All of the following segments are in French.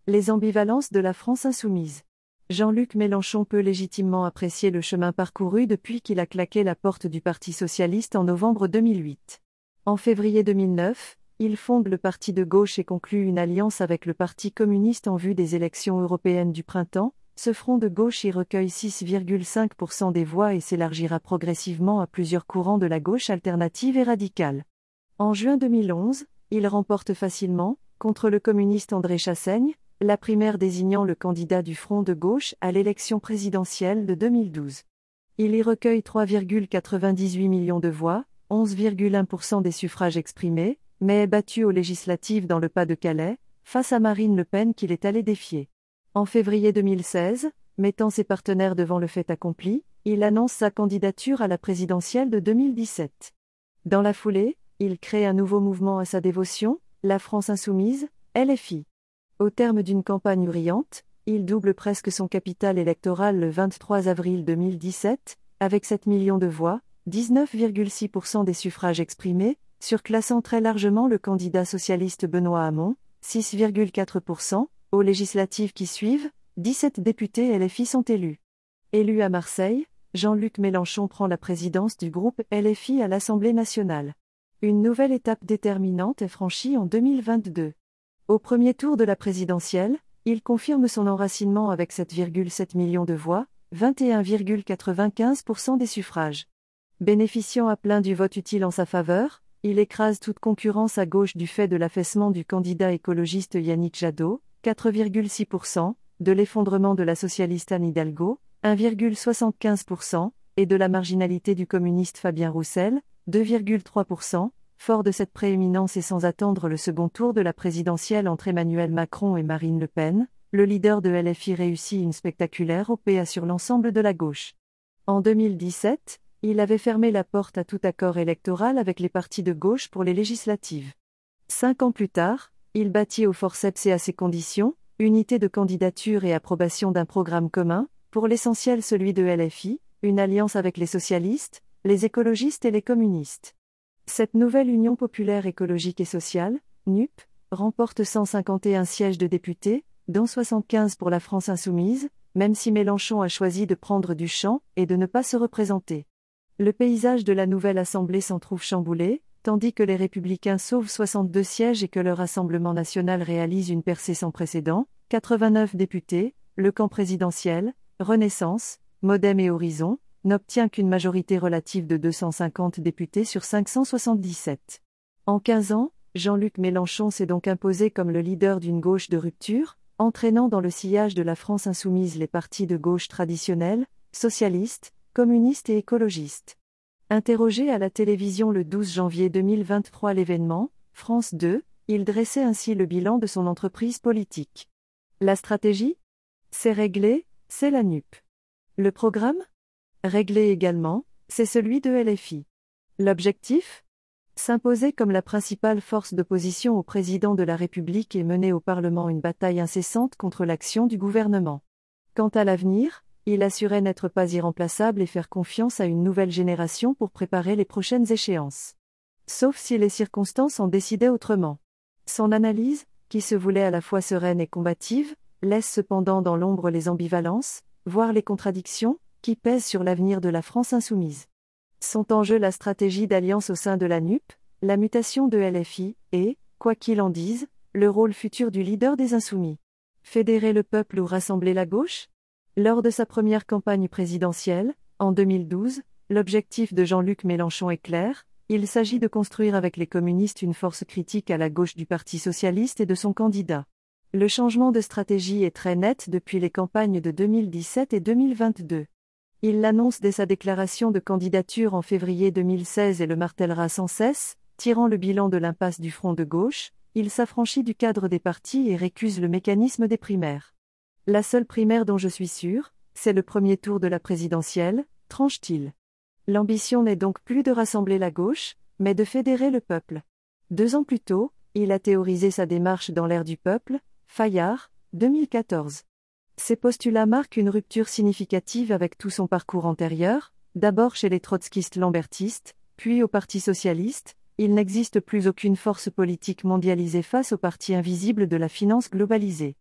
Les ambivalences de la France insoumise. Jean-Luc Mélenchon peut légitimement apprécier le chemin parcouru depuis qu'il a claqué la porte du Parti socialiste en novembre 2008. En février 2009, il fonde le parti de gauche et conclut une alliance avec le Parti communiste en vue des élections européennes du printemps. Ce front de gauche y recueille 6,5% des voix et s'élargira progressivement à plusieurs courants de la gauche alternative et radicale. En juin 2011, il remporte facilement, contre le communiste André Chassaigne, la primaire désignant le candidat du Front de gauche à l'élection présidentielle de 2012. Il y recueille 3,98 millions de voix, 11,1% des suffrages exprimés, mais est battu aux législatives dans le Pas-de-Calais, face à Marine Le Pen qu'il est allé défier. En février 2016, mettant ses partenaires devant le fait accompli, il annonce sa candidature à la présidentielle de 2017. Dans la foulée, il crée un nouveau mouvement à sa dévotion, la France insoumise, LFI. Au terme d'une campagne brillante, il double presque son capital électoral le 23 avril 2017, avec 7 millions de voix, 19,6% des suffrages exprimés, surclassant très largement le candidat socialiste Benoît Hamon, 6,4%. Aux législatives qui suivent, 17 députés LFI sont élus. Élu à Marseille, Jean-Luc Mélenchon prend la présidence du groupe LFI à l'Assemblée nationale. Une nouvelle étape déterminante est franchie en 2022. Au premier tour de la présidentielle, il confirme son enracinement avec 7,7 millions de voix, 21,95% des suffrages. Bénéficiant à plein du vote utile en sa faveur, il écrase toute concurrence à gauche du fait de l'affaissement du candidat écologiste Yannick Jadot, 4,6%, de l'effondrement de la socialiste Anne Hidalgo, 1,75%, et de la marginalité du communiste Fabien Roussel, 2,3%. Fort de cette prééminence et sans attendre le second tour de la présidentielle entre Emmanuel Macron et Marine Le Pen, le leader de LFI réussit une spectaculaire OPA sur l'ensemble de la gauche. En 2017, il avait fermé la porte à tout accord électoral avec les partis de gauche pour les législatives. 5 ans plus tard, il bâtit au forceps et à ses conditions, unité de candidature et approbation d'un programme commun, pour l'essentiel celui de LFI, une alliance avec les socialistes, les écologistes et les communistes. Cette nouvelle Union populaire écologique et sociale, NUP, remporte 151 sièges de députés, dont 75 pour la France insoumise, même si Mélenchon a choisi de prendre du champ et de ne pas se représenter. Le paysage de la nouvelle Assemblée s'en trouve chamboulé, tandis que les Républicains sauvent 62 sièges et que le Rassemblement national réalise une percée sans précédent, 89 députés, le camp présidentiel, Renaissance, Modem et Horizon, n'obtient qu'une majorité relative de 250 députés sur 577. En 15 ans, Jean-Luc Mélenchon s'est donc imposé comme le leader d'une gauche de rupture, entraînant dans le sillage de la France insoumise les partis de gauche traditionnels, socialistes, communistes et écologistes. Interrogé à la télévision le 12 janvier 2023 l'événement, France 2, il dressait ainsi le bilan de son entreprise politique. La stratégie ? C'est réglé, c'est la NUP. Le programme ? Réglé également, c'est celui de LFI. L'objectif ? S'imposer comme la principale force d'opposition au président de la République et mener au Parlement une bataille incessante contre l'action du gouvernement. Quant à l'avenir, il assurait n'être pas irremplaçable et faire confiance à une nouvelle génération pour préparer les prochaines échéances. Sauf si les circonstances en décidaient autrement. Son analyse, qui se voulait à la fois sereine et combative, laisse cependant dans l'ombre les ambivalences, voire les contradictions, qui pèsent sur l'avenir de la France insoumise. Sont en jeu la stratégie d'alliance au sein de la NUP, la mutation de LFI, et, quoi qu'il en dise, le rôle futur du leader des insoumis. Fédérer le peuple ou rassembler la gauche ? Lors de sa première campagne présidentielle, en 2012, l'objectif de Jean-Luc Mélenchon est clair, il s'agit de construire avec les communistes une force critique à la gauche du Parti socialiste et de son candidat. Le changement de stratégie est très net depuis les campagnes de 2017 et 2022. Il l'annonce dès sa déclaration de candidature en février 2016 et le martèlera sans cesse, tirant le bilan de l'impasse du front de gauche, il s'affranchit du cadre des partis et récuse le mécanisme des primaires. La seule primaire dont je suis sûr, c'est le premier tour de la présidentielle, tranche-t-il. L'ambition n'est donc plus de rassembler la gauche, mais de fédérer le peuple. 2 ans plus tôt, il a théorisé sa démarche dans l'ère du peuple, Fayard, 2014. Ces postulats marquent une rupture significative avec tout son parcours antérieur, d'abord chez les trotskistes lambertistes, puis au Parti socialiste. Il n'existe plus aucune force politique mondialisée face au parti invisible de la finance globalisée.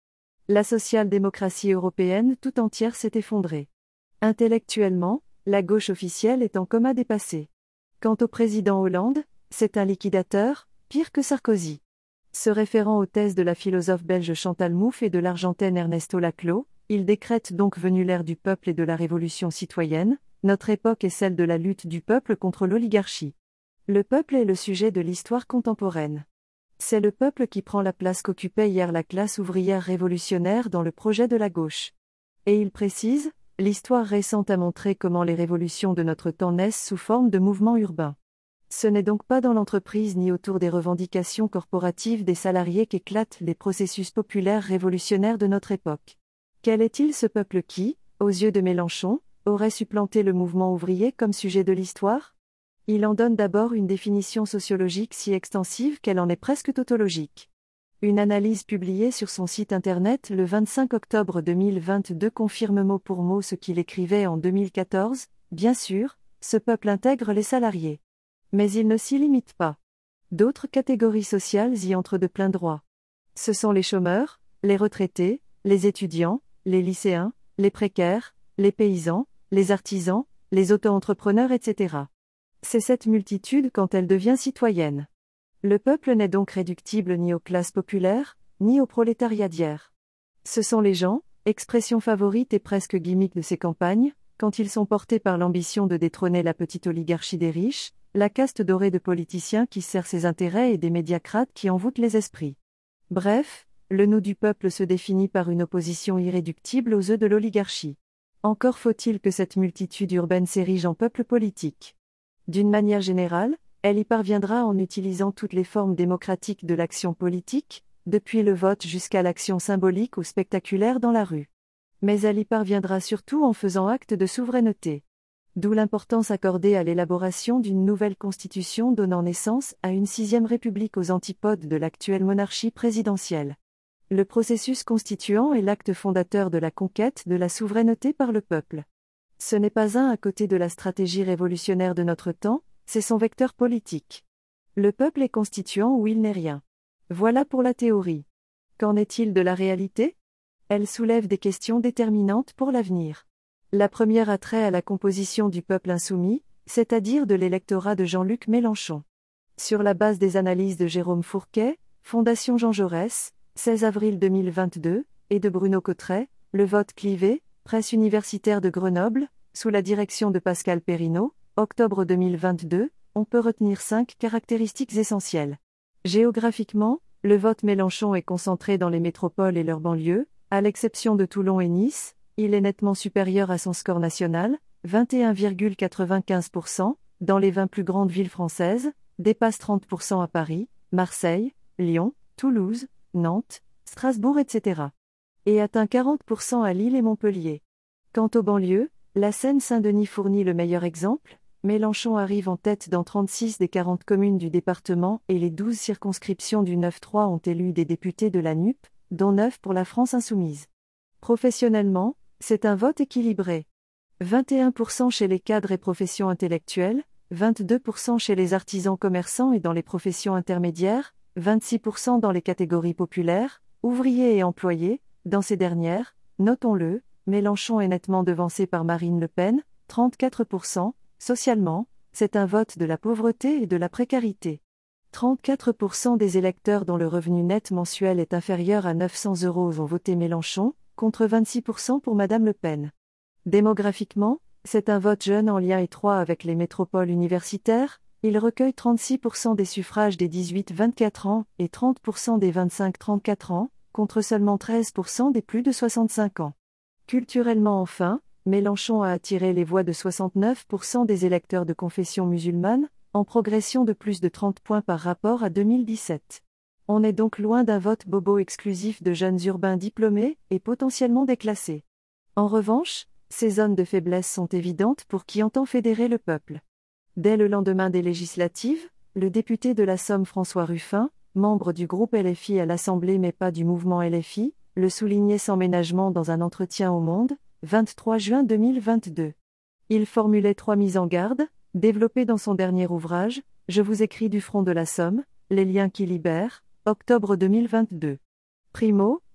La social-démocratie européenne tout entière s'est effondrée. Intellectuellement, la gauche officielle est en coma dépassé. Quant au président Hollande, c'est un liquidateur, pire que Sarkozy. Se référant aux thèses de la philosophe belge Chantal Mouffe et de l'Argentain Ernesto Laclau, il décrète donc venue l'ère du peuple et de la révolution citoyenne, notre époque est celle de la lutte du peuple contre l'oligarchie. Le peuple est le sujet de l'histoire contemporaine. C'est le peuple qui prend la place qu'occupait hier la classe ouvrière révolutionnaire dans le projet de la gauche. Et il précise, l'histoire récente a montré comment les révolutions de notre temps naissent sous forme de mouvements urbains. Ce n'est donc pas dans l'entreprise ni autour des revendications corporatives des salariés qu'éclatent les processus populaires révolutionnaires de notre époque. Quel est-il ce peuple qui, aux yeux de Mélenchon, aurait supplanté le mouvement ouvrier comme sujet de l'histoire ? Il en donne d'abord une définition sociologique si extensive qu'elle en est presque tautologique. Une analyse publiée sur son site internet le 25 octobre 2022 confirme mot pour mot ce qu'il écrivait en 2014, bien sûr, ce peuple intègre les salariés. Mais il ne s'y limite pas. D'autres catégories sociales y entrent de plein droit. Ce sont les chômeurs, les retraités, les étudiants, les lycéens, les précaires, les paysans, les artisans, les auto-entrepreneurs, etc. C'est cette multitude quand elle devient citoyenne. Le peuple n'est donc réductible ni aux classes populaires, ni au prolétariat d'hier. Ce sont les gens, expression favorite et presque gimmick de ces campagnes, quand ils sont portés par l'ambition de détrôner la petite oligarchie des riches, la caste dorée de politiciens qui sert ses intérêts et des médiacrates qui envoûtent les esprits. Bref, le nous du peuple se définit par une opposition irréductible aux œufs de l'oligarchie. Encore faut-il que cette multitude urbaine s'érige en peuple politique. D'une manière générale, elle y parviendra en utilisant toutes les formes démocratiques de l'action politique, depuis le vote jusqu'à l'action symbolique ou spectaculaire dans la rue. Mais elle y parviendra surtout en faisant acte de souveraineté. D'où l'importance accordée à l'élaboration d'une nouvelle constitution donnant naissance à une 6e république aux antipodes de l'actuelle monarchie présidentielle. Le processus constituant est l'acte fondateur de la conquête de la souveraineté par le peuple. Ce n'est pas un à côté de la stratégie révolutionnaire de notre temps, c'est son vecteur politique. Le peuple est constituant ou il n'est rien. Voilà pour la théorie. Qu'en est-il de la réalité ? Elle soulève des questions déterminantes pour l'avenir. La première a trait à la composition du peuple insoumis, c'est-à-dire de l'électorat de Jean-Luc Mélenchon. Sur la base des analyses de Jérôme Fourquet, Fondation Jean Jaurès, 16 avril 2022, et de Bruno Cotret, le vote clivé, Presse universitaire de Grenoble, sous la direction de Pascal Perrineau, octobre 2022, on peut retenir 5 caractéristiques essentielles. Géographiquement, le vote Mélenchon est concentré dans les métropoles et leurs banlieues, à l'exception de Toulon et Nice, il est nettement supérieur à son score national, 21,95%, dans les 20 plus grandes villes françaises, dépasse 30% à Paris, Marseille, Lyon, Toulouse, Nantes, Strasbourg, etc. Et atteint 40% à Lille et Montpellier. Quant aux banlieues, la Seine-Saint-Denis fournit le meilleur exemple, Mélenchon arrive en tête dans 36 des 40 communes du département et les 12 circonscriptions du 9-3 ont élu des députés de la NUP, dont 9 pour la France insoumise. Professionnellement, c'est un vote équilibré. 21% chez les cadres et professions intellectuelles, 22% chez les artisans commerçants et dans les professions intermédiaires, 26% dans les catégories populaires, ouvriers et employés, dans ces dernières, notons-le, Mélenchon est nettement devancé par Marine Le Pen, 34%, socialement, c'est un vote de la pauvreté et de la précarité. 34% des électeurs dont le revenu net mensuel est inférieur à 900 € ont voté Mélenchon, contre 26% pour Madame Le Pen. Démographiquement, c'est un vote jeune en lien étroit avec les métropoles universitaires, il recueille 36% des suffrages des 18-24 ans et 30% des 25-34 ans, contre seulement 13% des plus de 65 ans. Culturellement enfin, Mélenchon a attiré les voix de 69% des électeurs de confession musulmane, en progression de plus de 30 points par rapport à 2017. On est donc loin d'un vote bobo exclusif de jeunes urbains diplômés et potentiellement déclassés. En revanche, ces zones de faiblesse sont évidentes pour qui entend fédérer le peuple. Dès le lendemain des législatives, le député de la Somme François Ruffin, membre du groupe LFI à l'Assemblée mais pas du mouvement LFI, le soulignait sans ménagement dans un entretien au Monde, 23 juin 2022. Il formulait 3 mises en garde, développées dans son dernier ouvrage, Je vous écris du front de la Somme, les liens qui libèrent, octobre 2022. Primo,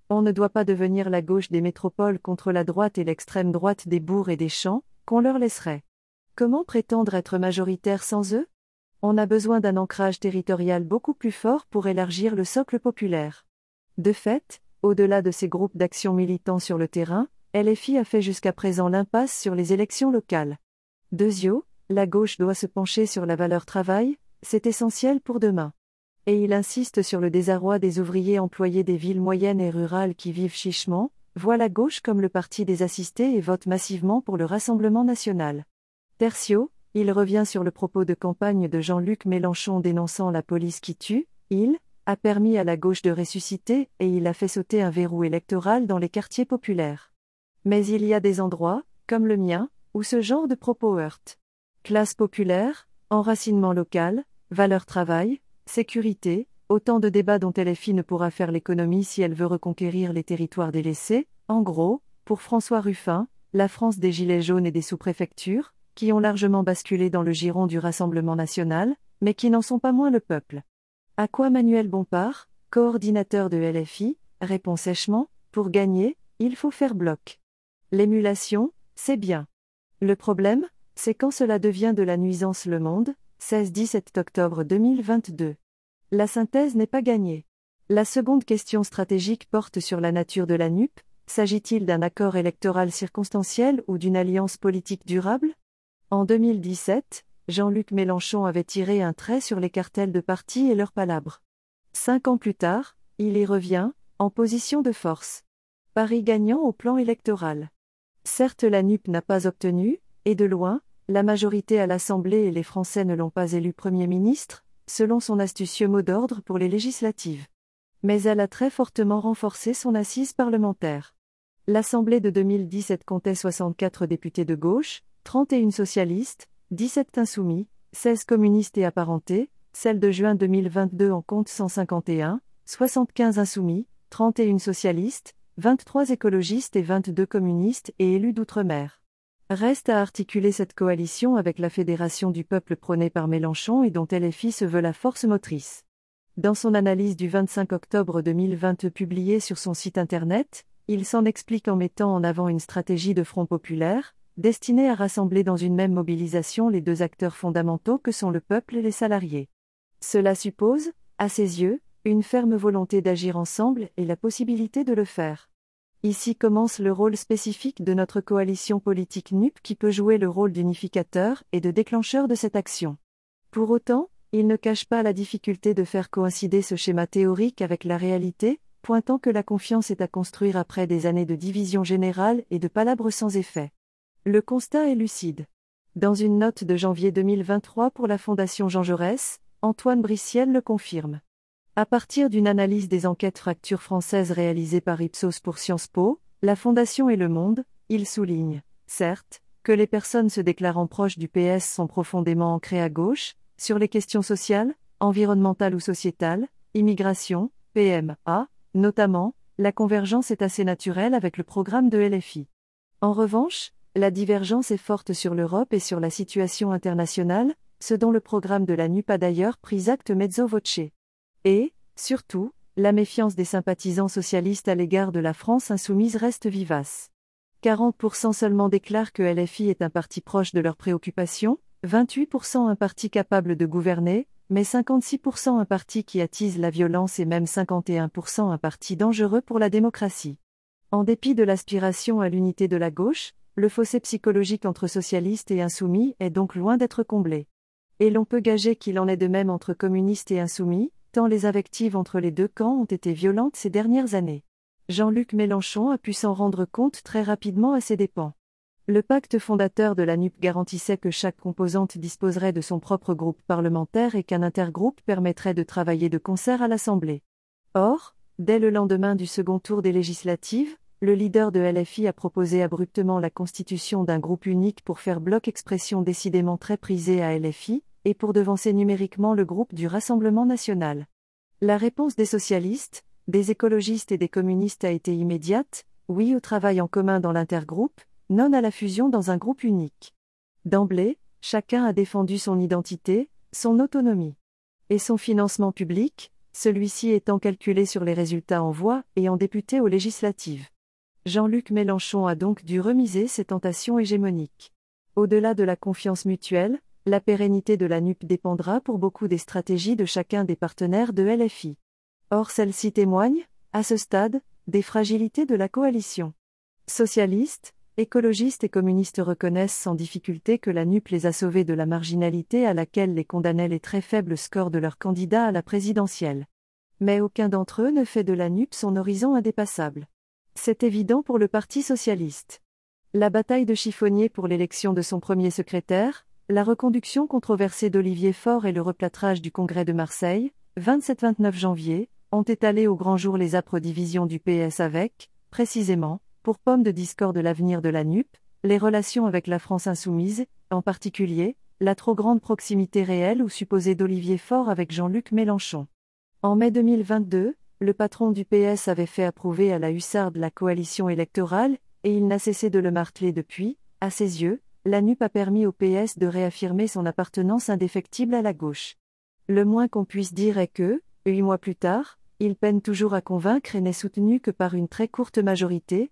On ne doit pas devenir la gauche des métropoles contre la droite et l'extrême droite des bourgs et des champs, qu'on leur laisserait. Comment prétendre être majoritaire sans eux? On a besoin d'un ancrage territorial beaucoup plus fort pour élargir le socle populaire. De fait, au-delà de ces groupes d'action militants sur le terrain, LFI a fait jusqu'à présent l'impasse sur les élections locales. Deuxièmement, la gauche doit se pencher sur la valeur travail, c'est essentiel pour demain. Et il insiste sur le désarroi des ouvriers employés des villes moyennes et rurales qui vivent chichement, voit la gauche comme le parti des assistés et vote massivement pour le Rassemblement national. Tertio, il revient sur le propos de campagne de Jean-Luc Mélenchon dénonçant la police qui tue, il a permis à la gauche de ressusciter et il a fait sauter un verrou électoral dans les quartiers populaires. Mais il y a des endroits, comme le mien, où ce genre de propos heurte. Classe populaire, enracinement local, valeur travail, sécurité, autant de débats dont LFI ne pourra faire l'économie si elle veut reconquérir les territoires délaissés, en gros, pour François Ruffin, la France des gilets jaunes et des sous-préfectures, qui ont largement basculé dans le giron du Rassemblement national, mais qui n'en sont pas moins le peuple. À quoi Manuel Bompard, coordinateur de LFI, répond sèchement, pour gagner, il faut faire bloc. L'émulation, c'est bien. Le problème, c'est quand cela devient de la nuisance. Le Monde, 16-17 octobre 2022. La synthèse n'est pas gagnée. La seconde question stratégique porte sur la nature de la NUP, s'agit-il d'un accord électoral circonstanciel ou d'une alliance politique durable? En 2017, Jean-Luc Mélenchon avait tiré un trait sur les cartels de partis et leurs palabres. 5 ans plus tard, il y revient, en position de force. Paris gagnant au plan électoral. Certes, la NUP n'a pas obtenu, et de loin, la majorité à l'Assemblée et les Français ne l'ont pas élu Premier ministre, selon son astucieux mot d'ordre pour les législatives. Mais elle a très fortement renforcé son assise parlementaire. L'Assemblée de 2017 comptait 64 députés de gauche, 31 socialistes, 17 insoumis, 16 communistes et apparentés, celle de juin 2022 en compte 151, 75 insoumis, 31 socialistes, 23 écologistes et 22 communistes et élus d'outre-mer. Reste à articuler cette coalition avec la Fédération du peuple prônée par Mélenchon et dont LFI se veut la force motrice. Dans son analyse du 25 octobre 2020 publiée sur son site internet, il s'en explique en mettant en avant une stratégie de front populaire, destinée à rassembler dans une même mobilisation les deux acteurs fondamentaux que sont le peuple et les salariés. Cela suppose, à ses yeux, une ferme volonté d'agir ensemble et la possibilité de le faire. Ici commence le rôle spécifique de notre coalition politique NUP qui peut jouer le rôle d'unificateur et de déclencheur de cette action. Pour autant, il ne cache pas la difficulté de faire coïncider ce schéma théorique avec la réalité, pointant que la confiance est à construire après des années de division générale et de palabres sans effet. Le constat est lucide. Dans une note de janvier 2023 pour la Fondation Jean Jaurès, Antoine Brissiel le confirme. À partir d'une analyse des enquêtes fractures françaises réalisées par Ipsos pour Sciences Po, la Fondation et Le Monde, il souligne, certes, que les personnes se déclarant proches du PS sont profondément ancrées à gauche, sur les questions sociales, environnementales ou sociétales, immigration, PMA, notamment, la convergence est assez naturelle avec le programme de LFI. En revanche, la divergence est forte sur l'Europe et sur la situation internationale, ce dont le programme de la NUP a d'ailleurs pris acte mezzo voce. Et, surtout, la méfiance des sympathisants socialistes à l'égard de la France insoumise reste vivace. 40% seulement déclarent que LFI est un parti proche de leurs préoccupations, 28% un parti capable de gouverner, mais 56% un parti qui attise la violence et même 51% un parti dangereux pour la démocratie. En dépit de l'aspiration à l'unité de la gauche, le fossé psychologique entre socialistes et insoumis est donc loin d'être comblé. Et l'on peut gager qu'il en est de même entre communistes et insoumis, tant les invectives entre les deux camps ont été violentes ces dernières années. Jean-Luc Mélenchon a pu s'en rendre compte très rapidement à ses dépens. Le pacte fondateur de la NUP garantissait que chaque composante disposerait de son propre groupe parlementaire et qu'un intergroupe permettrait de travailler de concert à l'Assemblée. Or, dès le lendemain du second tour des législatives, le leader de LFI a proposé abruptement la constitution d'un groupe unique pour faire bloc, expression décidément très prisée à LFI, et pour devancer numériquement le groupe du Rassemblement national. La réponse des socialistes, des écologistes et des communistes a été immédiate, oui au travail en commun dans l'intergroupe, non à la fusion dans un groupe unique. D'emblée, chacun a défendu son identité, son autonomie. Et son financement public, celui-ci étant calculé sur les résultats en voix et en députés aux législatives. Jean-Luc Mélenchon a donc dû remiser ses tentations hégémoniques. Au-delà de la confiance mutuelle, la pérennité de la NUP dépendra pour beaucoup des stratégies de chacun des partenaires de LFI. Or celles-ci témoignent, à ce stade, des fragilités de la coalition. Socialistes, écologistes et communistes reconnaissent sans difficulté que la NUP les a sauvés de la marginalité à laquelle les condamnaient les très faibles scores de leurs candidats à la présidentielle. Mais aucun d'entre eux ne fait de la NUP son horizon indépassable. C'est évident pour le Parti socialiste. La bataille de chiffonnier pour l'élection de son premier secrétaire, la reconduction controversée d'Olivier Faure et le replâtrage du Congrès de Marseille, 27-29 janvier, ont étalé au grand jour les âpres divisions du PS avec, précisément, pour pomme de discorde de l'avenir de la NUP, les relations avec la France insoumise, en particulier, la trop grande proximité réelle ou supposée d'Olivier Faure avec Jean-Luc Mélenchon. En mai 2022, le patron du PS avait fait approuver à la hussarde la coalition électorale, et il n'a cessé de le marteler depuis. À ses yeux, la NUP a permis au PS de réaffirmer son appartenance indéfectible à la gauche. Le moins qu'on puisse dire est que, 8 mois plus tard, il peine toujours à convaincre et n'est soutenu que par une très courte majorité,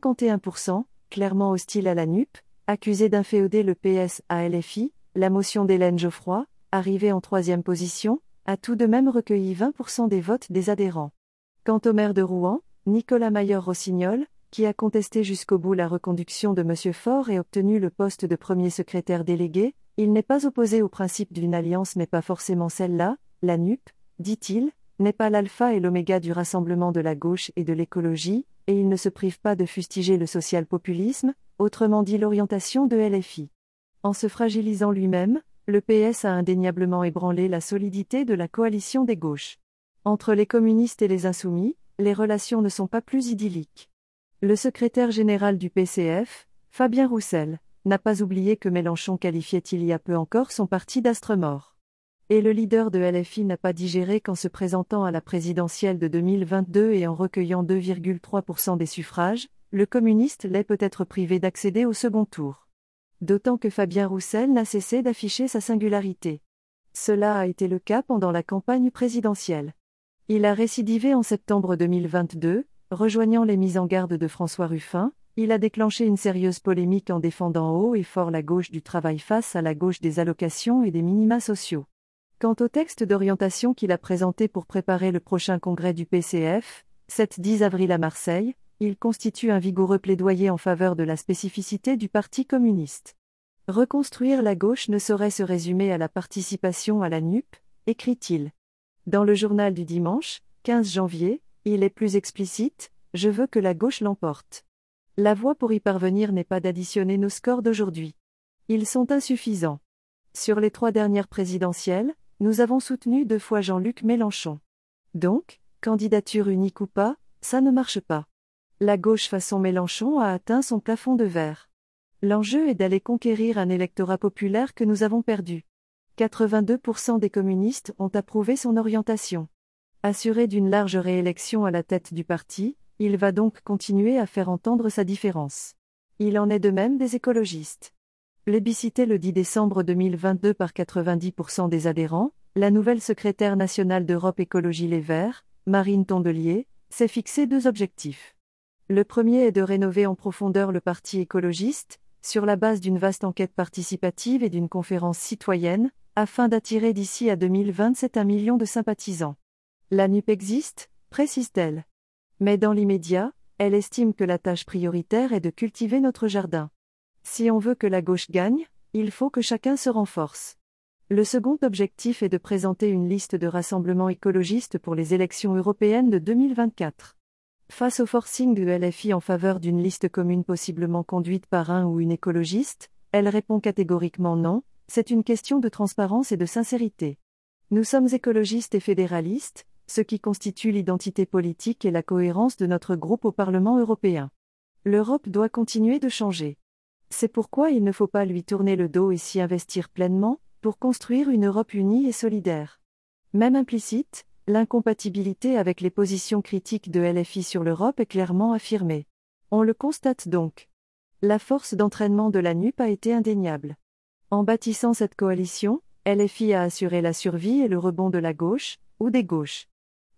51%, clairement hostile à la NUP, accusé d'inféoder le PS à LFI. La motion d'Hélène Geoffroy, arrivée en troisième position, a tout de même recueilli 20% des votes des adhérents. Quant au maire de Rouen, Nicolas Maillard-Rossignol, qui a contesté jusqu'au bout la reconduction de M. Faure et obtenu le poste de premier secrétaire délégué, il n'est pas opposé au principe d'une alliance mais pas forcément celle-là. La NUP, dit-il, n'est pas l'alpha et l'oméga du rassemblement de la gauche et de l'écologie, et il ne se prive pas de fustiger le social-populisme, autrement dit l'orientation de LFI. En se fragilisant lui-même, le PS a indéniablement ébranlé la solidité de la coalition des gauches. Entre les communistes et les insoumis, les relations ne sont pas plus idylliques. Le secrétaire général du PCF, Fabien Roussel, n'a pas oublié que Mélenchon qualifiait il y a peu encore son parti d'astre mort. Et le leader de LFI n'a pas digéré qu'en se présentant à la présidentielle de 2022 et en recueillant 2,3% des suffrages, le communiste l'ait peut-être privé d'accéder au second tour. D'autant que Fabien Roussel n'a cessé d'afficher sa singularité. Cela a été le cas pendant la campagne présidentielle. Il a récidivé en septembre 2022, rejoignant les mises en garde de François Ruffin. Il a déclenché une sérieuse polémique en défendant haut et fort la gauche du travail face à la gauche des allocations et des minima sociaux. Quant au texte d'orientation qu'il a présenté pour préparer le prochain congrès du PCF, 7-10 avril à Marseille, il constitue un vigoureux plaidoyer en faveur de la spécificité du Parti communiste. Reconstruire la gauche ne saurait se résumer à la participation à la NUP, écrit-il. Dans le journal du dimanche, 15 janvier, il est plus explicite, je veux que la gauche l'emporte. La voie pour y parvenir n'est pas d'additionner nos scores d'aujourd'hui. Ils sont insuffisants. Sur les 3 dernières présidentielles, nous avons soutenu 2 fois Jean-Luc Mélenchon. Donc, candidature unique ou pas, ça ne marche pas. La gauche façon Mélenchon a atteint son plafond de verre. L'enjeu est d'aller conquérir un électorat populaire que nous avons perdu. 82% des communistes ont approuvé son orientation. Assuré d'une large réélection à la tête du parti, il va donc continuer à faire entendre sa différence. Il en est de même des écologistes. Plébiscitée le 10 décembre 2022 par 90% des adhérents, la nouvelle secrétaire nationale d'Europe Écologie Les Verts, Marine Tondelier, s'est fixé 2 objectifs. Le premier est de rénover en profondeur le parti écologiste, sur la base d'une vaste enquête participative et d'une conférence citoyenne, afin d'attirer d'ici à 2027 1 million de sympathisants. La NUP existe, précise-t-elle. Mais dans l'immédiat, elle estime que la tâche prioritaire est de cultiver notre jardin. Si on veut que la gauche gagne, il faut que chacun se renforce. Le second objectif est de présenter une liste de rassemblements écologistes pour les élections européennes de 2024. Face au forcing de LFI en faveur d'une liste commune possiblement conduite par un ou une écologiste, elle répond catégoriquement non, c'est une question de transparence et de sincérité. Nous sommes écologistes et fédéralistes, ce qui constitue l'identité politique et la cohérence de notre groupe au Parlement européen. L'Europe doit continuer de changer. C'est pourquoi il ne faut pas lui tourner le dos et s'y investir pleinement, pour construire une Europe unie et solidaire. Même implicite, l'incompatibilité avec les positions critiques de LFI sur l'Europe est clairement affirmée. On le constate donc. La force d'entraînement de la NUP a été indéniable. En bâtissant cette coalition, LFI a assuré la survie et le rebond de la gauche, ou des gauches.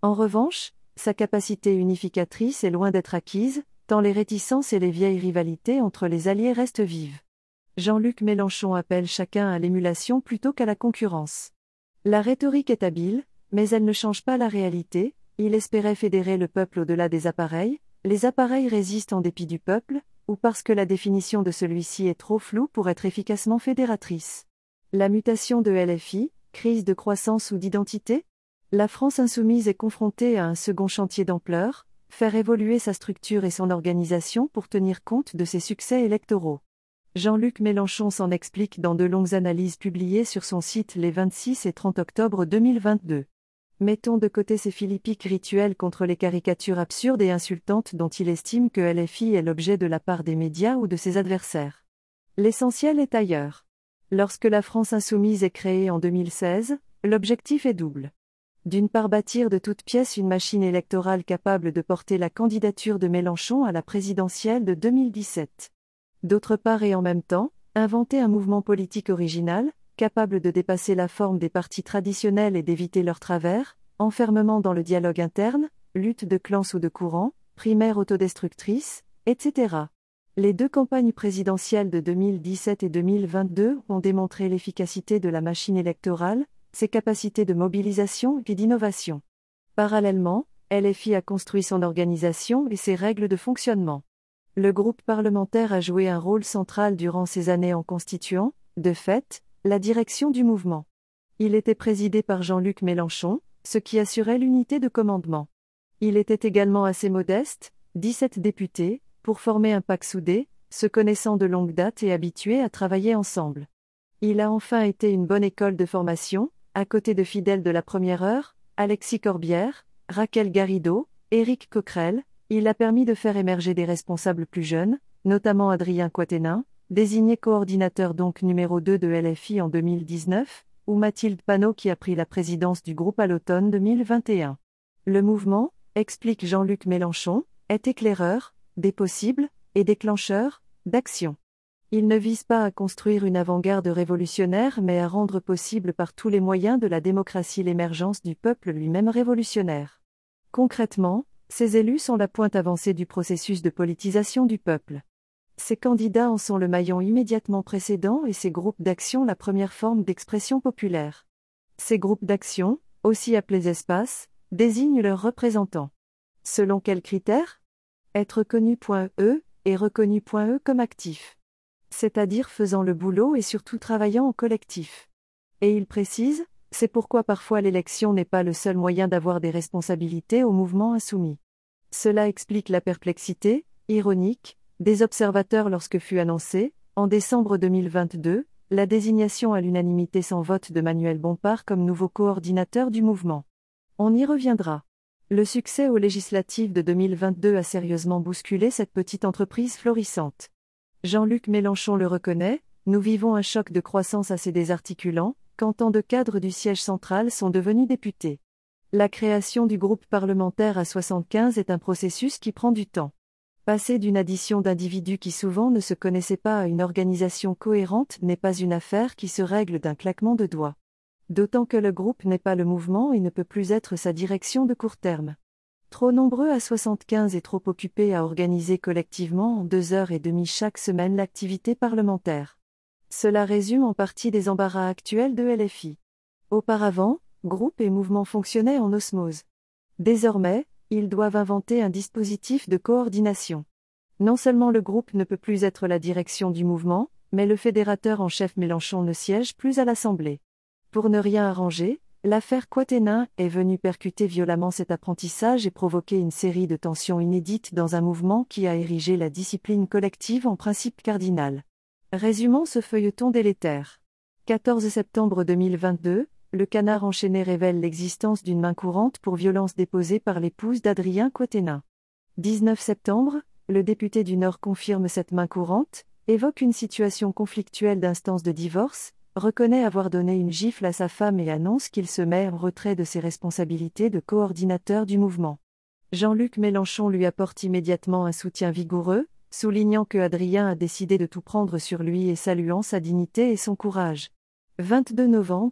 En revanche, sa capacité unificatrice est loin d'être acquise, tant les réticences et les vieilles rivalités entre les alliés restent vives. Jean-Luc Mélenchon appelle chacun à l'émulation plutôt qu'à la concurrence. La rhétorique est habile, mais elle ne change pas la réalité. Il espérait fédérer le peuple au-delà des appareils. Les appareils résistent en dépit du peuple, ou parce que la définition de celui-ci est trop floue pour être efficacement fédératrice. La mutation de LFI, crise de croissance ou d'identité ? La France insoumise est confrontée à un second chantier d'ampleur, faire évoluer sa structure et son organisation pour tenir compte de ses succès électoraux. Jean-Luc Mélenchon s'en explique dans de longues analyses publiées sur son site les 26 et 30 octobre 2022. Mettons de côté ces philippiques rituels contre les caricatures absurdes et insultantes dont il estime que LFI est l'objet de la part des médias ou de ses adversaires. L'essentiel est ailleurs. Lorsque la France insoumise est créée en 2016, l'objectif est double. D'une part, bâtir de toutes pièces une machine électorale capable de porter la candidature de Mélenchon à la présidentielle de 2017. D'autre part et en même temps, inventer un mouvement politique original, capable de dépasser la forme des partis traditionnels et d'éviter leurs travers, enfermement dans le dialogue interne, lutte de clans ou de courants, primaires autodestructrices, etc. Les deux campagnes présidentielles de 2017 et 2022 ont démontré l'efficacité de la machine électorale, ses capacités de mobilisation et d'innovation. Parallèlement, LFI a construit son organisation et ses règles de fonctionnement. Le groupe parlementaire a joué un rôle central durant ces années en constituant, de fait, la direction du mouvement. Il était présidé par Jean-Luc Mélenchon, ce qui assurait l'unité de commandement. Il était également assez modeste, 17 députés, pour former un pack soudé, se connaissant de longue date et habitués à travailler ensemble. Il a enfin été une bonne école de formation, à côté de fidèles de la première heure, Alexis Corbière, Raquel Garrido, Éric Coquerel. Il a permis de faire émerger des responsables plus jeunes, notamment Adrien Quatennens, désigné coordinateur donc numéro 2 de LFI en 2019, ou Mathilde Panot qui a pris la présidence du groupe à l'automne 2021. Le mouvement, explique Jean-Luc Mélenchon, est éclaireur, des possibles, et déclencheur, d'actions. Il ne vise pas à construire une avant-garde révolutionnaire mais à rendre possible par tous les moyens de la démocratie l'émergence du peuple lui-même révolutionnaire. Concrètement, ces élus sont la pointe avancée du processus de politisation du peuple. Ces candidats en sont le maillon immédiatement précédent et ces groupes d'action la première forme d'expression populaire. Ces groupes d'action, aussi appelés espaces, désignent leurs représentants. Selon quels critères ? Être connu.e et reconnu.e comme actif. C'est-à-dire faisant le boulot et surtout travaillant en collectif. Et il précise, c'est pourquoi parfois l'élection n'est pas le seul moyen d'avoir des responsabilités au mouvement insoumis. Cela explique la perplexité, ironique, des observateurs lorsque fut annoncée, en décembre 2022, la désignation à l'unanimité sans vote de Manuel Bompard comme nouveau coordinateur du mouvement. On y reviendra. Le succès aux législatives de 2022 a sérieusement bousculé cette petite entreprise florissante. Jean-Luc Mélenchon le reconnaît, nous vivons un choc de croissance assez désarticulant, quand tant de cadres du siège central sont devenus députés. La création du groupe parlementaire à 75 est un processus qui prend du temps. Passer d'une addition d'individus qui souvent ne se connaissaient pas à une organisation cohérente n'est pas une affaire qui se règle d'un claquement de doigts. D'autant que le groupe n'est pas le mouvement et ne peut plus être sa direction de court terme. Trop nombreux à 75 et trop occupés à organiser collectivement en 2h30 chaque semaine l'activité parlementaire. Cela résume en partie des embarras actuels de LFI. Auparavant, groupe et mouvement fonctionnaient en osmose. Désormais, ils doivent inventer un dispositif de coordination. Non seulement le groupe ne peut plus être la direction du mouvement, mais le fédérateur en chef Mélenchon ne siège plus à l'Assemblée. Pour ne rien arranger, l'affaire Quatennens est venue percuter violemment cet apprentissage et provoquer une série de tensions inédites dans un mouvement qui a érigé la discipline collective en principe cardinal. Résumons ce feuilleton délétère. 14 septembre 2022, le Canard enchaîné révèle l'existence d'une main courante pour violence déposée par l'épouse d'Adrien Quatennens. 19 septembre, le député du Nord confirme cette main courante, évoque une situation conflictuelle d'instance de divorce, reconnaît avoir donné une gifle à sa femme et annonce qu'il se met en retrait de ses responsabilités de coordinateur du mouvement. Jean-Luc Mélenchon lui apporte immédiatement un soutien vigoureux, soulignant que Adrien a décidé de tout prendre sur lui et saluant sa dignité et son courage. 22 novembre,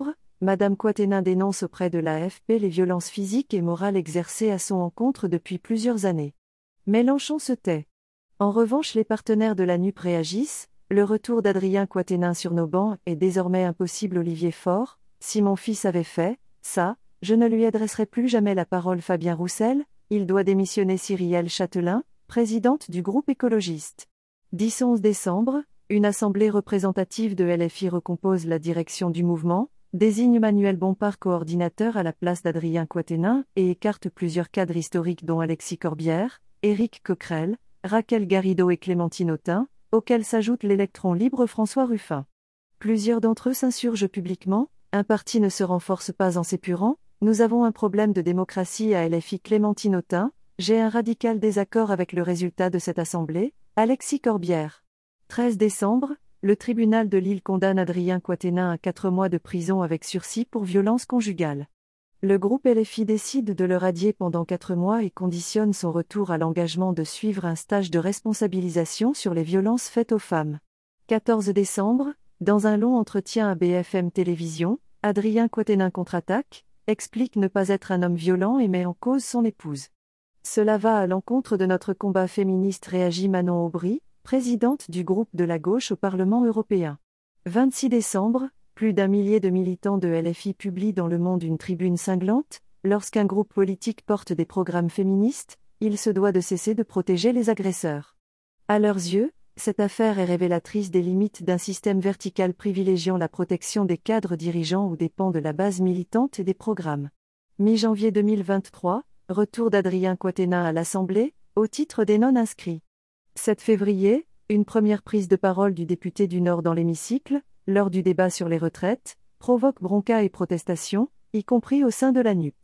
Madame Quatennens dénonce auprès de l'AFP les violences physiques et morales exercées à son encontre depuis plusieurs années. Mélenchon se tait. En revanche, les partenaires de la NUP réagissent. Le retour d'Adrien Quatennens sur nos bancs est désormais impossible. Olivier Faure: si mon fils avait fait ça, je ne lui adresserai plus jamais la parole. Fabien Roussel: il doit démissionner. Cyrielle Châtelain, présidente du groupe écologiste. 10-11 décembre, une assemblée représentative de LFI recompose la direction du mouvement, désigne Manuel Bompard coordinateur à la place d'Adrien Quatennens et écarte plusieurs cadres historiques dont Alexis Corbière, Éric Coquerel, Raquel Garrido et Clémentine Autain, auxquels s'ajoute l'électron libre François Ruffin. Plusieurs d'entre eux s'insurgent publiquement: un parti ne se renforce pas en s'épurant, nous avons un problème de démocratie à LFI. Clémentine Autain: j'ai un radical désaccord avec le résultat de cette assemblée. Alexis Corbière. 13 décembre, le tribunal de Lille condamne Adrien Quatennens à 4 mois de prison avec sursis pour violence conjugale. Le groupe LFI décide de le radier pendant 4 mois et conditionne son retour à l'engagement de suivre un stage de responsabilisation sur les violences faites aux femmes. 14 décembre, dans un long entretien à BFM Télévision, Adrien Quatennens contre-attaque, explique ne pas être un homme violent et met en cause son épouse. Cela va à l'encontre de notre combat féministe, réagit Manon Aubry, présidente du groupe de la gauche au Parlement européen. 26 décembre, plus d'1 millier de militants de LFI publient dans Le Monde une tribune cinglante: lorsqu'un groupe politique porte des programmes féministes, il se doit de cesser de protéger les agresseurs. À leurs yeux, cette affaire est révélatrice des limites d'un système vertical privilégiant la protection des cadres dirigeants ou des pans de la base militante et des programmes. Mi-janvier 2023, retour d'Adrien Quatennens à l'Assemblée, au titre des non-inscrits. 7 février, une première prise de parole du député du Nord dans l'hémicycle, lors du débat sur les retraites, provoque bronca et protestation, y compris au sein de la NUP.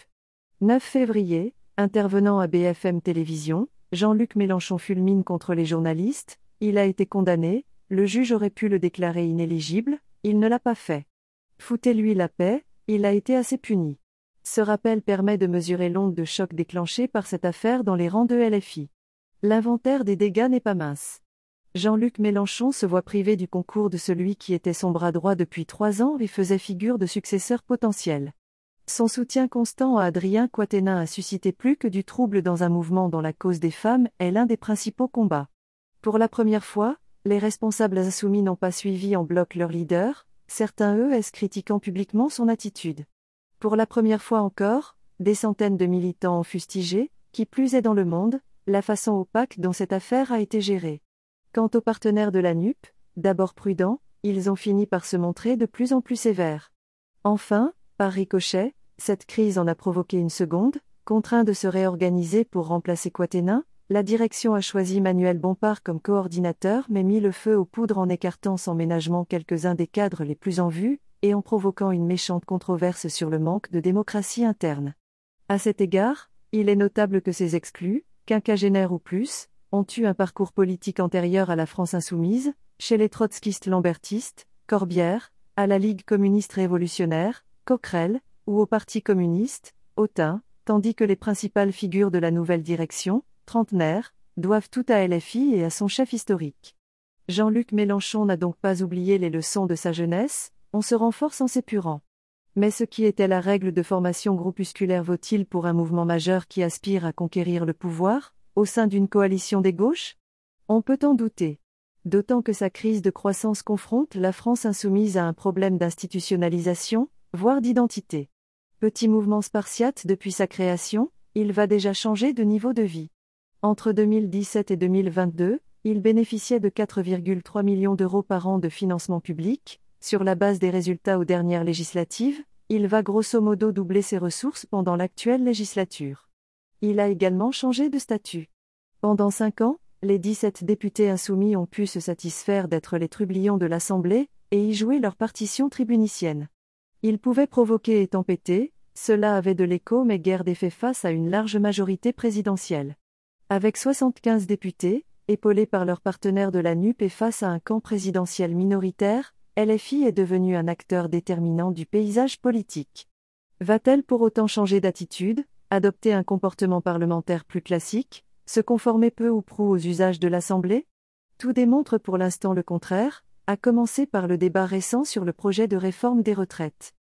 9 février, intervenant à BFM Télévision, Jean-Luc Mélenchon fulmine contre les journalistes: il a été condamné, le juge aurait pu le déclarer inéligible, il ne l'a pas fait. Foutez-lui la paix, il a été assez puni. Ce rappel permet de mesurer l'onde de choc déclenchée par cette affaire dans les rangs de LFI. L'inventaire des dégâts n'est pas mince. Jean-Luc Mélenchon se voit privé du concours de celui qui était son bras droit depuis 3 ans et faisait figure de successeur potentiel. Son soutien constant à Adrien Quatennens a suscité plus que du trouble dans un mouvement dont la cause des femmes est l'un des principaux combats. Pour la première fois, les responsables insoumis n'ont pas suivi en bloc leur leader, certains critiquant publiquement son attitude. Pour la première fois encore, des centaines de militants ont fustigé, qui plus est dans Le Monde, la façon opaque dont cette affaire a été gérée. Quant aux partenaires de la NUP, d'abord prudents, ils ont fini par se montrer de plus en plus sévères. Enfin, par ricochet, cette crise en a provoqué une seconde. Contraint de se réorganiser pour remplacer Quatennens, la direction a choisi Manuel Bompard comme coordinateur mais mis le feu aux poudres en écartant sans ménagement quelques-uns des cadres les plus en vue, et en provoquant une méchante controverse sur le manque de démocratie interne. À cet égard, il est notable que ces exclus, quinquagénaires ou plus, ont eu un parcours politique antérieur à la France insoumise, chez les trotskistes lambertistes, Corbière, à la Ligue communiste révolutionnaire, Coquerel, ou au Parti communiste, Autain, tandis que les principales figures de la nouvelle direction, trentenaires, doivent tout à LFI et à son chef historique. Jean-Luc Mélenchon n'a donc pas oublié les leçons de sa jeunesse: on se renforce en s'épurant. Mais ce qui était la règle de formation groupusculaire vaut-il pour un mouvement majeur qui aspire à conquérir le pouvoir, au sein d'une coalition des gauches? On peut en douter. D'autant que sa crise de croissance confronte la France insoumise à un problème d'institutionnalisation, voire d'identité. Petit mouvement spartiate depuis sa création, il va déjà changer de niveau de vie. Entre 2017 et 2022, il bénéficiait de 4,3 millions d'euros par an de financement public. Sur la base des résultats aux dernières législatives, il va grosso modo doubler ses ressources pendant l'actuelle législature. Il a également changé de statut. Pendant 5 ans, les 17 députés insoumis ont pu se satisfaire d'être les trublions de l'Assemblée, et y jouer leur partition tribunicienne. Ils pouvaient provoquer et tempêter, cela avait de l'écho mais guère d'effet face à une large majorité présidentielle. Avec 75 députés, épaulés par leurs partenaires de la NUP et face à un camp présidentiel minoritaire, LFI est devenu un acteur déterminant du paysage politique. Va-t-elle pour autant changer d'attitude, adopter un comportement parlementaire plus classique, se conformer peu ou prou aux usages de l'Assemblée? Tout démontre pour l'instant le contraire, à commencer par le débat récent sur le projet de réforme des retraites.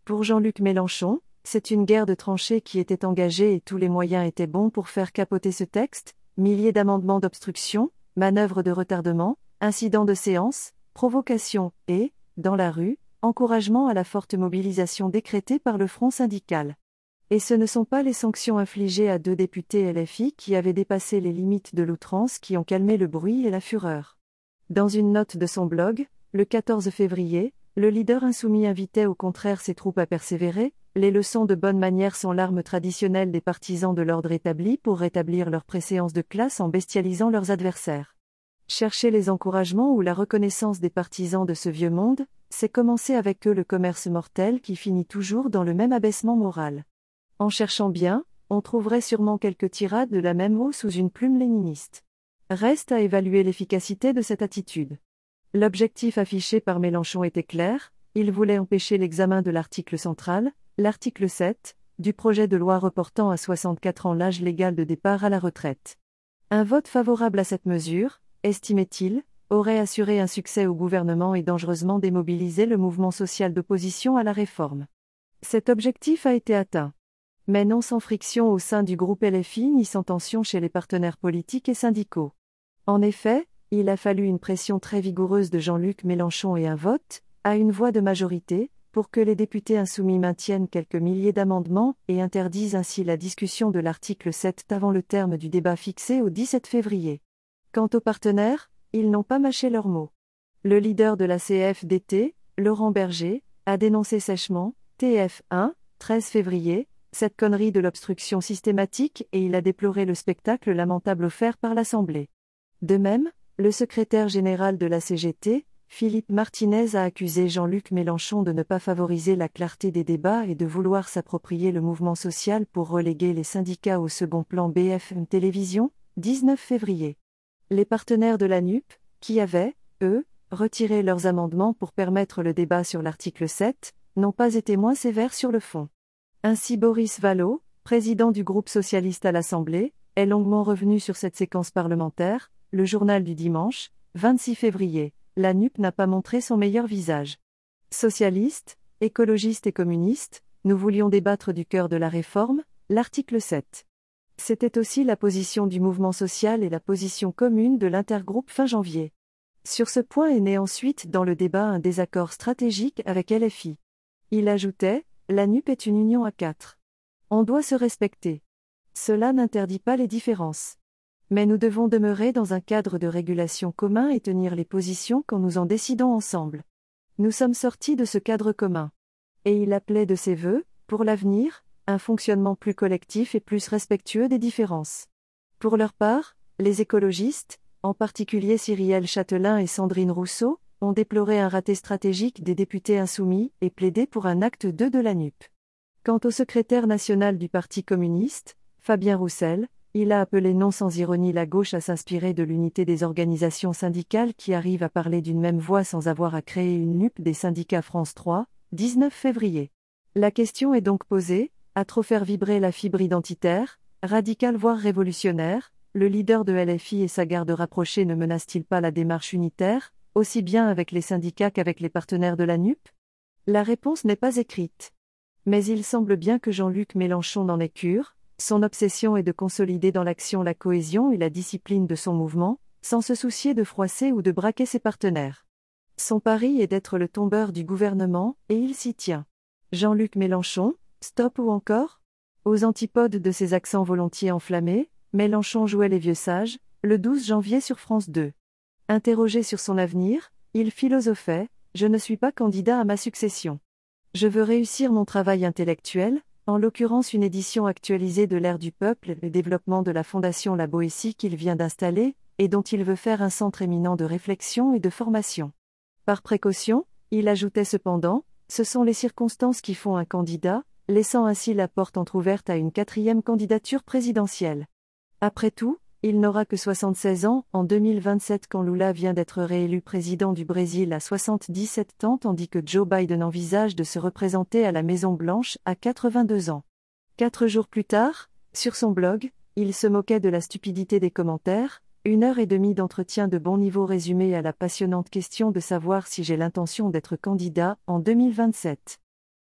Pour Jean-Luc Mélenchon, c'est une guerre de tranchées qui était engagée et tous les moyens étaient bons pour faire capoter ce texte, milliers d'amendements d'obstruction, manœuvres de retardement, incidents de séance, provocations et, dans la rue, encouragement à la forte mobilisation décrétée par le front syndical. Et ce ne sont pas les sanctions infligées à 2 députés LFI qui avaient dépassé les limites de l'outrance qui ont calmé le bruit et la fureur. Dans une note de son blog, le 14 février, le leader insoumis invitait au contraire ses troupes à persévérer. Les leçons de bonne manière sont l'arme traditionnelle des partisans de l'ordre établi pour rétablir leur préséance de classe en bestialisant leurs adversaires. Chercher les encouragements ou la reconnaissance des partisans de ce vieux monde, c'est commencer avec eux le commerce mortel qui finit toujours dans le même abaissement moral. En cherchant bien, on trouverait sûrement quelques tirades de la même eau sous une plume léniniste. Reste à évaluer l'efficacité de cette attitude. L'objectif affiché par Mélenchon était clair, il voulait empêcher l'examen de l'article central, l'article 7, du projet de loi reportant à 64 ans l'âge légal de départ à la retraite. Un vote favorable à cette mesure, estimait-il, aurait assuré un succès au gouvernement et dangereusement démobilisé le mouvement social d'opposition à la réforme. Cet objectif a été atteint. Mais non sans friction au sein du groupe LFI ni sans tension chez les partenaires politiques et syndicaux. En effet, il a fallu une pression très vigoureuse de Jean-Luc Mélenchon et un vote, à une voix de majorité, pour que les députés insoumis maintiennent quelques milliers d'amendements et interdisent ainsi la discussion de l'article 7 avant le terme du débat fixé au 17 février. Quant aux partenaires, ils n'ont pas mâché leurs mots. Le leader de la CFDT, Laurent Berger, a dénoncé sèchement, TF1, 13 février, cette connerie de l'obstruction systématique et il a déploré le spectacle lamentable offert par l'Assemblée. De même, le secrétaire général de la CGT, Philippe Martinez a accusé Jean-Luc Mélenchon de ne pas favoriser la clarté des débats et de vouloir s'approprier le mouvement social pour reléguer les syndicats au second plan. BFM Télévision, 19 février. Les partenaires de la NUP, qui avaient, eux, retiré leurs amendements pour permettre le débat sur l'article 7, n'ont pas été moins sévères sur le fond. Ainsi Boris Vallaud, président du groupe socialiste à l'Assemblée, est longuement revenu sur cette séquence parlementaire. Le journal du dimanche, 26 février, la NUP n'a pas montré son meilleur visage. Socialistes, écologistes et communistes, nous voulions débattre du cœur de la réforme, l'article 7. C'était aussi la position du mouvement social et la position commune de l'intergroupe fin janvier. Sur ce point est né ensuite dans le débat un désaccord stratégique avec LFI. Il ajoutait, la NUP est une union à 4. On doit se respecter. Cela n'interdit pas les différences. Mais nous devons demeurer dans un cadre de régulation commun et tenir les positions quand nous en décidons ensemble. Nous sommes sortis de ce cadre commun. Et il appelait de ses vœux, pour l'avenir, un fonctionnement plus collectif et plus respectueux des différences. Pour leur part, les écologistes, en particulier Cyrielle Châtelain et Sandrine Rousseau, ont déploré un raté stratégique des députés insoumis et plaidé pour un acte 2 de la NUP. Quant au secrétaire national du Parti communiste, Fabien Roussel, il a appelé non sans ironie la gauche à s'inspirer de l'unité des organisations syndicales qui arrivent à parler d'une même voix sans avoir à créer une NUP des syndicats France 3, 19 février. La question est donc posée, à trop faire vibrer la fibre identitaire, radicale voire révolutionnaire, le leader de LFI et sa garde rapprochée ne menacent-ils pas la démarche unitaire, aussi bien avec les syndicats qu'avec les partenaires de la NUP? La réponse n'est pas écrite. Mais il semble bien que Jean-Luc Mélenchon n'en ait cure, son obsession est de consolider dans l'action la cohésion et la discipline de son mouvement, sans se soucier de froisser ou de braquer ses partenaires. Son pari est d'être le tombeur du gouvernement, et il s'y tient. Jean-Luc Mélenchon, stop ou encore? Aux antipodes de ses accents volontiers enflammés, Mélenchon jouait les vieux sages, le 12 janvier sur France 2. Interrogé sur son avenir, il philosophait, « Je ne suis pas candidat à ma succession. Je veux réussir mon travail intellectuel, en l'occurrence une édition actualisée de l'ère du peuple et le développement de la Fondation La Boétie qu'il vient d'installer, et dont il veut faire un centre éminent de réflexion et de formation. » Par précaution, il ajoutait cependant, « Ce sont les circonstances qui font un candidat », laissant ainsi la porte entrouverte à une 4e candidature présidentielle. Après tout, il n'aura que 76 ans en 2027 quand Lula vient d'être réélu président du Brésil à 77 ans tandis que Joe Biden envisage de se représenter à la Maison-Blanche à 82 ans. 4 jours plus tard, sur son blog, il se moquait de la stupidité des commentaires, 1h30 d'entretien de bon niveau résumé à la passionnante question de savoir si j'ai l'intention d'être candidat en 2027.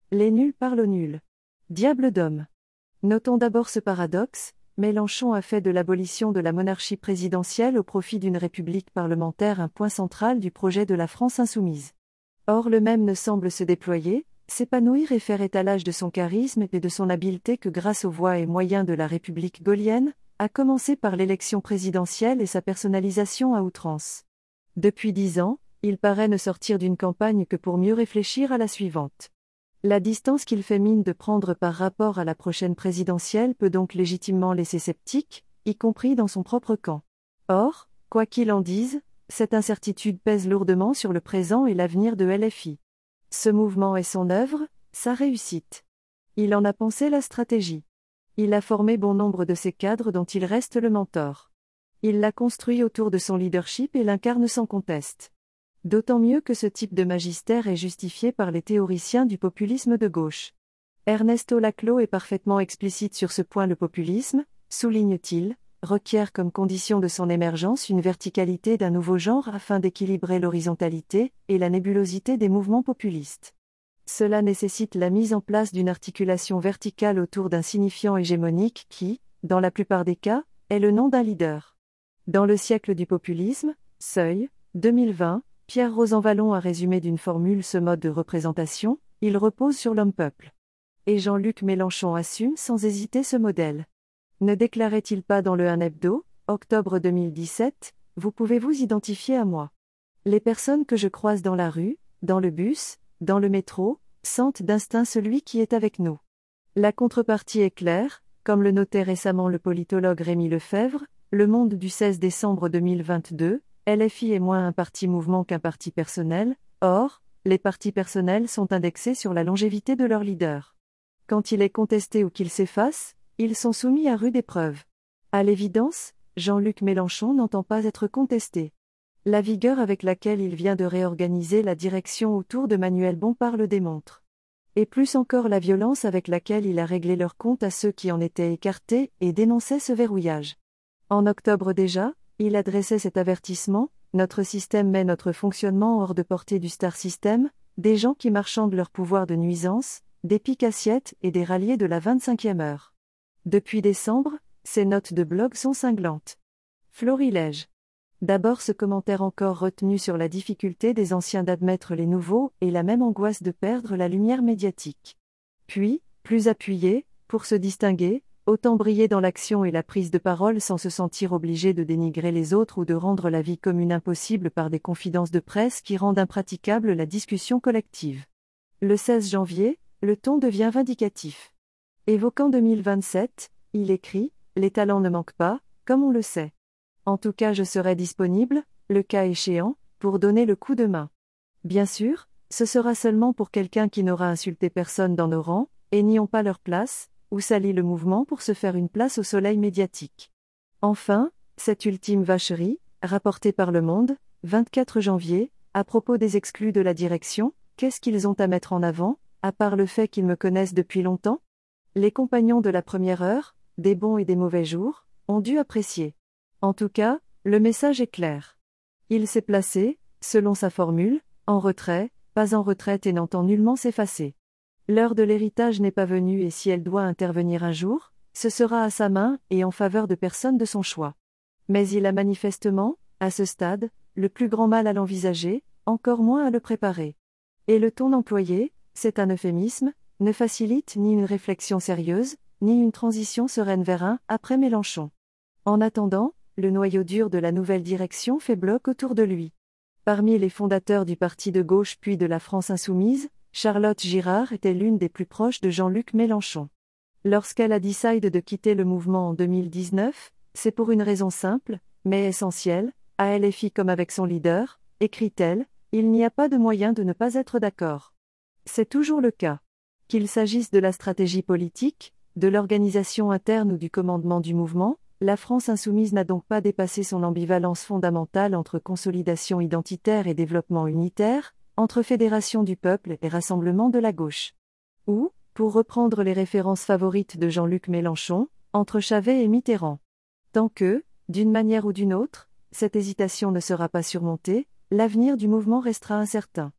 Les nuls parlent aux nuls. Diable d'homme. Notons d'abord ce paradoxe. Mélenchon a fait de l'abolition de la monarchie présidentielle au profit d'une république parlementaire un point central du projet de la France insoumise. Or le même ne semble se déployer, s'épanouir et faire étalage de son charisme et de son habileté que grâce aux voies et moyens de la République gaullienne, à commencer par l'élection présidentielle et sa personnalisation à outrance. Depuis 10 ans, il paraît ne sortir d'une campagne que pour mieux réfléchir à la suivante. La distance qu'il fait mine de prendre par rapport à la prochaine présidentielle peut donc légitimement laisser sceptique, y compris dans son propre camp. Or, quoi qu'il en dise, cette incertitude pèse lourdement sur le présent et l'avenir de LFI. Ce mouvement est son œuvre, sa réussite. Il en a pensé la stratégie. Il a formé bon nombre de ses cadres dont il reste le mentor. Il l'a construit autour de son leadership et l'incarne sans conteste. D'autant mieux que ce type de magistère est justifié par les théoriciens du populisme de gauche. Ernesto Laclau est parfaitement explicite sur ce point. Le populisme, souligne-t-il, requiert comme condition de son émergence une verticalité d'un nouveau genre afin d'équilibrer l'horizontalité et la nébulosité des mouvements populistes. Cela nécessite la mise en place d'une articulation verticale autour d'un signifiant hégémonique qui, dans la plupart des cas, est le nom d'un leader. Dans le siècle du populisme, Seuil, 2020, Pierre Rosanvallon a résumé d'une formule ce mode de représentation, il repose sur l'homme-peuple. Et Jean-Luc Mélenchon assume sans hésiter ce modèle. Ne déclarait-il pas dans le Un Hebdo, octobre 2017, « Vous pouvez vous identifier à moi. Les personnes que je croise dans la rue, dans le bus, dans le métro, sentent d'instinct celui qui est avec nous. » La contrepartie est claire, comme le notait récemment le politologue Rémi Lefebvre, Le Monde du 16 décembre 2022, LFI est moins un parti-mouvement qu'un parti personnel, or, les partis personnels sont indexés sur la longévité de leur leader. Quand il est contesté ou qu'il s'efface, ils sont soumis à rude épreuve. À l'évidence, Jean-Luc Mélenchon n'entend pas être contesté. La vigueur avec laquelle il vient de réorganiser la direction autour de Manuel Bompard le démontre. Et plus encore la violence avec laquelle il a réglé leur compte à ceux qui en étaient écartés et dénonçaient ce verrouillage. En octobre déjà, il adressait cet avertissement, « Notre système met notre fonctionnement hors de portée du star system, des gens qui marchandent leur pouvoir de nuisance, des piques-assiettes et des ralliés de la 25e heure. » Depuis décembre, ces notes de blog sont cinglantes. Florilège. D'abord ce commentaire encore retenu sur la difficulté des anciens d'admettre les nouveaux et la même angoisse de perdre la lumière médiatique. Puis, plus appuyé, pour se distinguer, autant briller dans l'action et la prise de parole sans se sentir obligé de dénigrer les autres ou de rendre la vie commune impossible par des confidences de presse qui rendent impraticable la discussion collective. Le 16 janvier, le ton devient vindicatif. Évoquant 2027, il écrit « Les talents ne manquent pas, comme on le sait. En tout cas je serai disponible, le cas échéant, pour donner le coup de main. Bien sûr, ce sera seulement pour quelqu'un qui n'aura insulté personne dans nos rangs, et n'y ont pas leur place, ou sali le mouvement pour se faire une place au soleil médiatique. » Enfin, cette ultime vacherie, rapportée par Le Monde, 24 janvier, à propos des exclus de la direction, qu'est-ce qu'ils ont à mettre en avant, à part le fait qu'ils me connaissent depuis longtemps ? Les compagnons de la première heure, des bons et des mauvais jours, ont dû apprécier. En tout cas, le message est clair. Il s'est placé, selon sa formule, en retrait, pas en retraite et n'entend nullement s'effacer. L'heure de l'héritage n'est pas venue et si elle doit intervenir un jour, ce sera à sa main et en faveur de personne de son choix. Mais il a manifestement, à ce stade, le plus grand mal à l'envisager, encore moins à le préparer. Et le ton employé, c'est un euphémisme, ne facilite ni une réflexion sérieuse, ni une transition sereine vers un « après Mélenchon ». En attendant, le noyau dur de la nouvelle direction fait bloc autour de lui. Parmi les fondateurs du parti de gauche puis de la France insoumise, Charlotte Girard était l'une des plus proches de Jean-Luc Mélenchon. Lorsqu'elle a décidé de quitter le mouvement en 2019, c'est pour une raison simple, mais essentielle, à LFI comme avec son leader, écrit-elle, il n'y a pas de moyen de ne pas être d'accord. C'est toujours le cas. Qu'il s'agisse de la stratégie politique, de l'organisation interne ou du commandement du mouvement, la France insoumise n'a donc pas dépassé son ambivalence fondamentale entre consolidation identitaire et développement unitaire, entre fédération du peuple et rassemblement de la gauche. Ou, pour reprendre les références favorites de Jean-Luc Mélenchon, entre Chavet et Mitterrand. Tant que, d'une manière ou d'une autre, cette hésitation ne sera pas surmontée, l'avenir du mouvement restera incertain.